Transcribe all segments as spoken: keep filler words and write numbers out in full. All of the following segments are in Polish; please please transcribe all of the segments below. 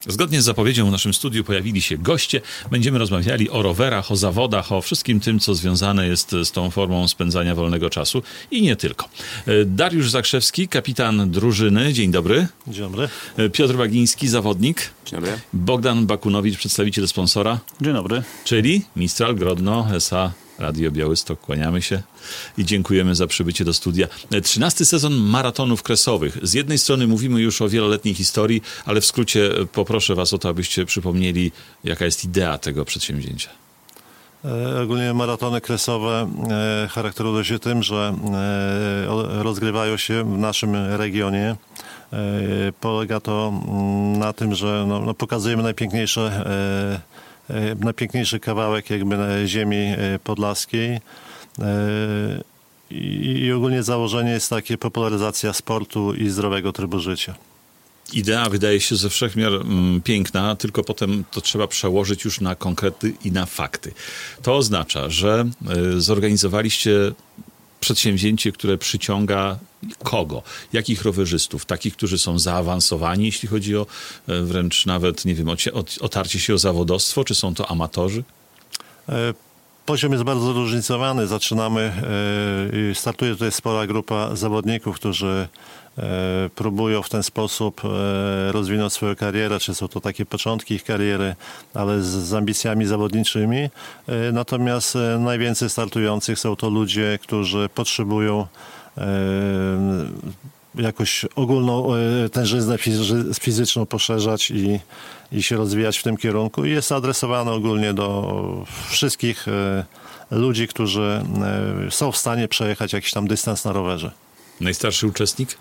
Zgodnie z zapowiedzią w naszym studiu pojawili się goście. Będziemy rozmawiali o rowerach, o zawodach, o wszystkim tym, co związane jest z tą formą spędzania wolnego czasu i nie tylko. Dariusz Zakrzewski, kapitan drużyny. Dzień dobry. Dzień dobry. Piotr Bagiński, zawodnik. Dzień dobry. Bogdan Bakunowicz, przedstawiciel sponsora. Dzień dobry. Czyli Mistral Grodno, S A Radio Białystok. Kłaniamy się i dziękujemy za przybycie do studia. Trzynasty sezon maratonów kresowych. Z jednej strony mówimy już o wieloletniej historii, ale w skrócie poproszę was o to, abyście przypomnieli, jaka jest idea tego przedsięwzięcia. E, ogólnie maratony kresowe e, charakteryzują się tym, że e, rozgrywają się w naszym regionie. E, polega to m, na tym, że no, no, pokazujemy najpiękniejsze e, najpiękniejszy kawałek jakby ziemi podlaskiej i, i ogólnie założenie jest takie popularyzacja sportu i zdrowego trybu życia. Idea wydaje się ze wszechmiar mm, piękna, tylko potem to trzeba przełożyć już na konkrety i na fakty. To oznacza, że y, zorganizowaliście przedsięwzięcie, które przyciąga kogo? Jakich rowerzystów? Takich, którzy są zaawansowani, jeśli chodzi o e, wręcz nawet, nie wiem, o, o, otarcie się o zawodowstwo, czy są to amatorzy? Poziom jest bardzo zróżnicowany. Zaczynamy, e, startuje tutaj spora grupa zawodników, którzy e, próbują w ten sposób e, rozwinąć swoją karierę, czy są to takie początki ich kariery, ale z, z ambicjami zawodniczymi. E, natomiast e, najwięcej startujących są to ludzie, którzy potrzebują jakoś ogólną tężyznę fizyczną poszerzać i, i się rozwijać w tym kierunku. I jest adresowane ogólnie do wszystkich ludzi, którzy są w stanie przejechać jakiś tam dystans na rowerze. Najstarszy uczestnik?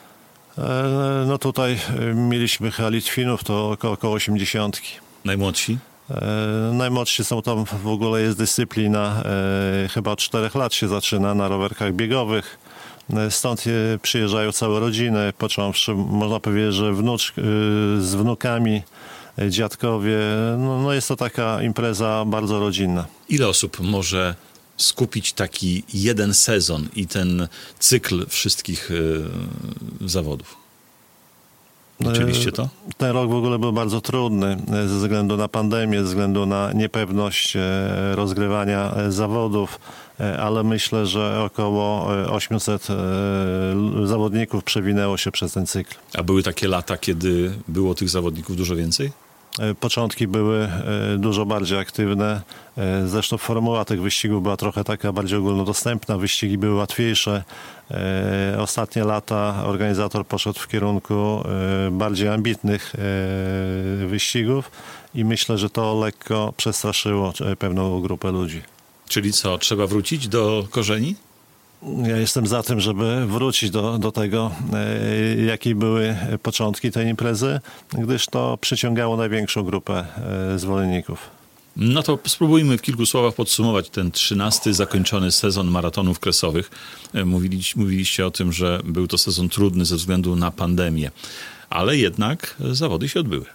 No tutaj mieliśmy chyba Litwinów, to około, około osiemdziesiątki. Najmłodsi? Najmłodsi są tam, w ogóle jest dyscyplina, chyba od czterech lat się zaczyna na rowerkach biegowych. Stąd przyjeżdżają całe rodziny, począwszy, można powiedzieć, że wnucz, z wnukami, dziadkowie. No, no jest to taka impreza bardzo rodzinna. Ile osób może skupić taki jeden sezon i ten cykl wszystkich y, zawodów? Liczyliście to? Ten rok w ogóle był bardzo trudny ze względu na pandemię, ze względu na niepewność rozgrywania zawodów, ale myślę, że około osiemset zawodników przewinęło się przez ten cykl. A były takie lata, kiedy było tych zawodników dużo więcej? Początki były dużo bardziej aktywne. Zresztą formuła tych wyścigów była trochę taka bardziej ogólnodostępna. Wyścigi były łatwiejsze. Ostatnie lata organizator poszedł w kierunku bardziej ambitnych wyścigów i myślę, że to lekko przestraszyło pewną grupę ludzi. Czyli co, trzeba wrócić do korzeni? Ja jestem za tym, żeby wrócić do, do tego, e, jakie były początki tej imprezy, gdyż to przyciągało największą grupę e, zwolenników. No to spróbujmy w kilku słowach podsumować ten trzynasty zakończony sezon maratonów kresowych. Mówiliś, mówiliście o tym, że był to sezon trudny ze względu na pandemię, ale jednak zawody się odbyły.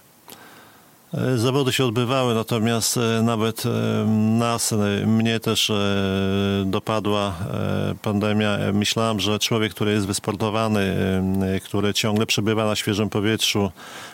Zawody się odbywały, natomiast nawet nas, mnie też dopadła pandemia. Myślałem, że człowiek, który jest wysportowany, który ciągle przebywa na świeżym powietrzu,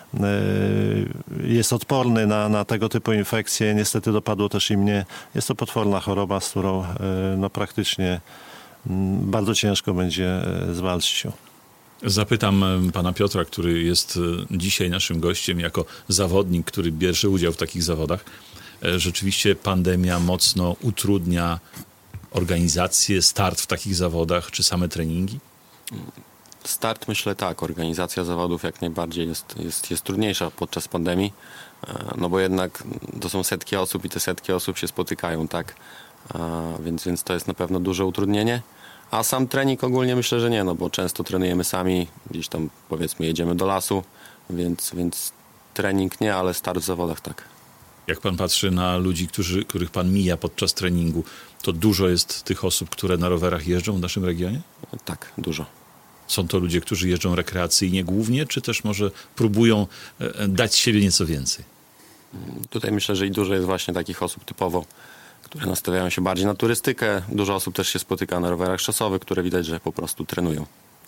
jest odporny na, na tego typu infekcje. Niestety dopadło też i mnie. Jest to potworna choroba, z którą no, praktycznie bardzo ciężko będzie zwalczyć się. Zapytam pana Piotra, który jest dzisiaj naszym gościem jako zawodnik, który bierze udział w takich zawodach. Rzeczywiście pandemia mocno utrudnia organizację, start w takich zawodach, czy same treningi? Start myślę tak, organizacja zawodów jak najbardziej jest, jest, jest trudniejsza podczas pandemii, no bo jednak to są setki osób i te setki osób się spotykają, tak, więc, więc to jest na pewno duże utrudnienie. A sam trening ogólnie myślę, że nie, no bo często trenujemy sami, gdzieś tam powiedzmy jedziemy do lasu, więc, więc trening nie, ale start w zawodach tak. Jak pan patrzy na ludzi, którzy, których pan mija podczas treningu, to dużo jest tych osób, które na rowerach jeżdżą w naszym regionie? Tak, dużo. Są to ludzie, którzy jeżdżą rekreacyjnie głównie, czy też może próbują dać z siebie nieco więcej? Tutaj myślę, że i dużo jest właśnie takich osób typowo, które nastawiają się bardziej na turystykę. Dużo osób też się spotyka na rowerach szosowych, które widać, że po prostu trenują.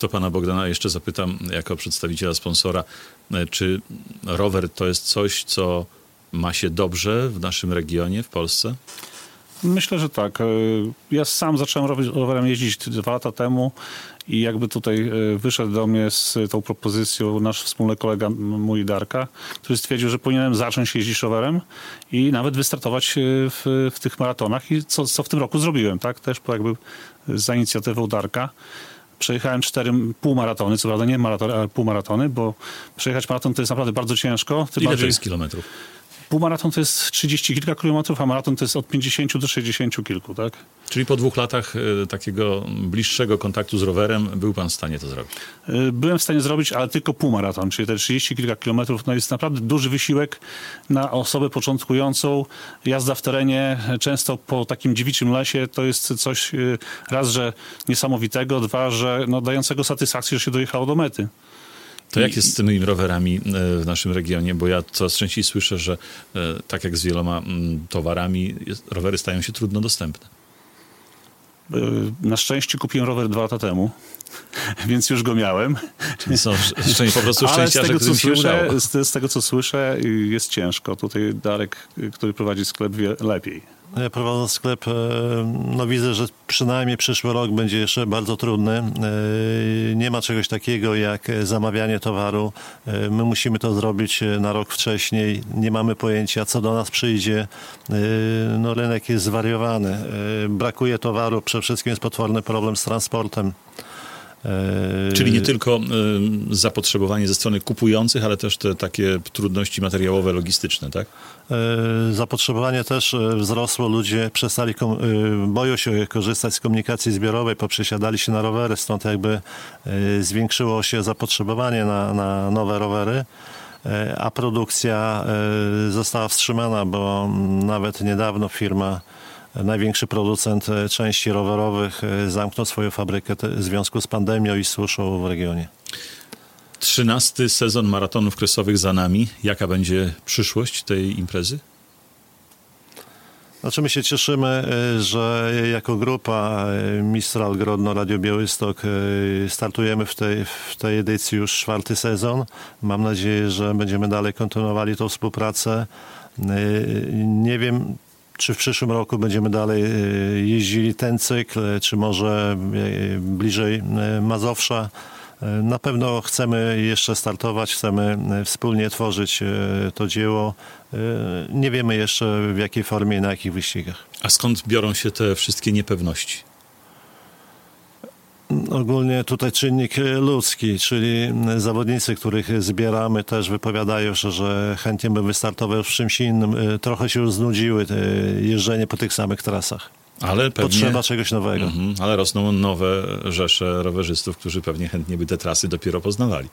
To pana Bogdana jeszcze zapytam, jako przedstawiciela sponsora, czy rower to jest coś, co ma się dobrze w naszym regionie, w Polsce? Myślę, że tak. Ja sam zacząłem rowerem jeździć dwa lata temu i jakby tutaj wyszedł do mnie z tą propozycją nasz wspólny kolega mój Darka, który stwierdził, że powinienem zacząć jeździć rowerem i nawet wystartować w, w tych maratonach i co, co w tym roku zrobiłem, tak? Też jakby za inicjatywą Darka. Przejechałem cztery półmaratony, co prawda nie maratony, ale półmaratony, bo przejechać maraton to jest naprawdę bardzo ciężko. Ile bardziej... to jest kilometrów? Półmaraton to jest trzydzieści kilka kilometrów, a maraton to jest od pięćdziesięciu do sześćdziesięciu kilku, tak? Czyli po dwóch latach y, takiego bliższego kontaktu z rowerem był pan w stanie to zrobić? Y, byłem w stanie zrobić, ale tylko półmaraton, czyli te trzydzieści kilka kilometrów. No jest naprawdę duży wysiłek na osobę początkującą. Jazda w terenie, często po takim dziewiczym lesie, to jest coś y, raz, że niesamowitego, dwa, że no, dającego satysfakcję, że się dojechało do mety. To jak jest z tymi rowerami w naszym regionie? Bo ja coraz częściej słyszę, że tak jak z wieloma towarami, rowery stają się trudno dostępne. Na szczęście kupiłem rower dwa lata temu, więc już go miałem. Czyli są szczęście, po prostu szczęściarze, którym się słyszę, udało. z, z tego, co słyszę, jest ciężko. Tutaj Darek, który prowadzi sklep, wie lepiej. Ja prowadząc sklep, no widzę, że przynajmniej przyszły rok będzie jeszcze bardzo trudny. Nie ma czegoś takiego jak zamawianie towaru. My musimy to zrobić na rok wcześniej. Nie mamy pojęcia, co do nas przyjdzie. No rynek jest zwariowany. Brakuje towaru. Przede wszystkim jest potworny problem z transportem. Czyli nie tylko y, zapotrzebowanie ze strony kupujących, ale też te takie trudności materiałowe, logistyczne, tak? Zapotrzebowanie też wzrosło. Ludzie przestali, boją się korzystać z komunikacji zbiorowej, poprzesiadali się na rowery, stąd jakby zwiększyło się zapotrzebowanie na, na nowe rowery, a produkcja została wstrzymana, bo nawet niedawno firma, największy producent części rowerowych, zamknął swoją fabrykę w związku z pandemią i suszą w regionie. Trzynasty sezon maratonów kresowych za nami. Jaka będzie przyszłość tej imprezy? Znaczy my się cieszymy, że jako grupa Mistral Grodno Radio Białystok startujemy w tej, w tej edycji już czwarty sezon. Mam nadzieję, że będziemy dalej kontynuowali tą współpracę. Nie wiem, czy w przyszłym roku będziemy dalej jeździli ten cykl, czy może bliżej Mazowsza. Na pewno chcemy jeszcze startować, chcemy wspólnie tworzyć to dzieło. Nie wiemy jeszcze w jakiej formie i na jakich wyścigach. A skąd biorą się te wszystkie niepewności? Ogólnie tutaj czynnik ludzki, czyli zawodnicy, których zbieramy, też wypowiadają się, że chętnie by wystartował w czymś innym. Trochę się już znudziły jeżdżenie po tych samych trasach. Ale pewnie, potrzeba czegoś nowego. Mm, ale rosną nowe rzesze rowerzystów, którzy pewnie chętnie by te trasy dopiero poznawali.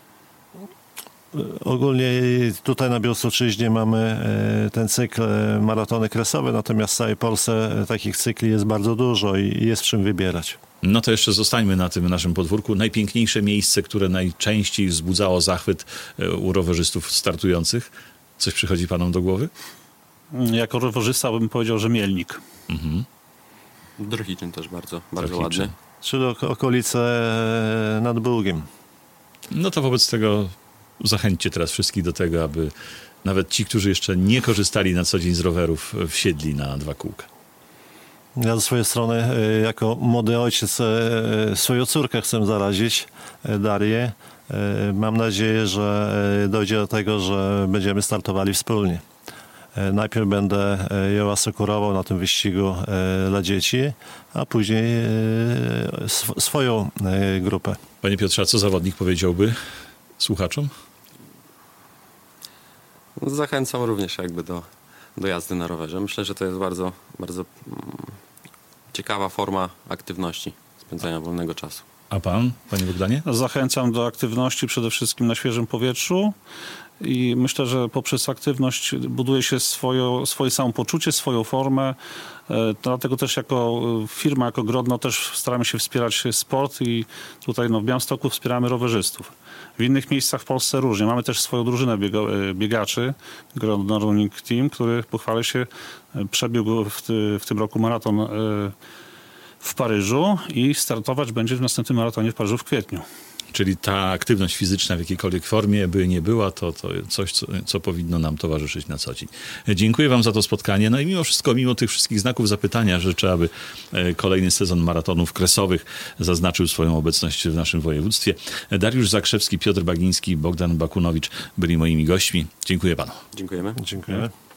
Ogólnie tutaj na Białostocczyźnie mamy ten cykl maratony kresowe, natomiast w całej Polsce takich cykli jest bardzo dużo i jest czym wybierać. No to jeszcze zostańmy na tym naszym podwórku. Najpiękniejsze miejsce, które najczęściej wzbudzało zachwyt u rowerzystów startujących. Coś przychodzi panom do głowy? Jako rowerzysta bym powiedział, że Mielnik. Mhm. Drohiczyn też bardzo, bardzo Drohiczyn. ładny. Czyli okolice nad Bugiem. No to wobec tego zachęćcie teraz wszystkich do tego, aby nawet ci, którzy jeszcze nie korzystali na co dzień z rowerów, wsiedli na dwa kółka. Ja ze swojej strony, jako młody ojciec, swoją córkę chcę zarazić, Darię. Mam nadzieję, że dojdzie do tego, że będziemy startowali wspólnie. Najpierw będę ją asekurował na tym wyścigu dla dzieci, a później sw- swoją grupę. Panie Piotrze, a co zawodnik powiedziałby słuchaczom? Zachęcam również jakby do, do jazdy na rowerze. Myślę, że to jest bardzo, bardzo mm, ciekawa forma aktywności, spędzania wolnego czasu. A pan, panie Bogdanie? Zachęcam do aktywności przede wszystkim na świeżym powietrzu i myślę, że poprzez aktywność buduje się swoje, swoje samopoczucie, swoją formę. Dlatego też jako firma, jako Grodno też staramy się wspierać sport i tutaj no, w Białymstoku wspieramy rowerzystów. W innych miejscach w Polsce różnie. Mamy też swoją drużynę biega, biegaczy, Grodno Running Team, który pochwali się, przebiegł w, ty, w tym roku maraton w Paryżu i startować będzie w następnym maratonie w Paryżu w kwietniu. Czyli ta aktywność fizyczna w jakiejkolwiek formie by nie była, to, to coś, co, co powinno nam towarzyszyć na co dzień. Dziękuję wam za to spotkanie. No i mimo wszystko, mimo tych wszystkich znaków zapytania, życzę, aby kolejny sezon maratonów kresowych zaznaczył swoją obecność w naszym województwie. Dariusz Zakrzewski, Piotr Bagiński, Bogdan Bakunowicz byli moimi gośćmi. Dziękuję panu. Dziękujemy. Dziękujemy.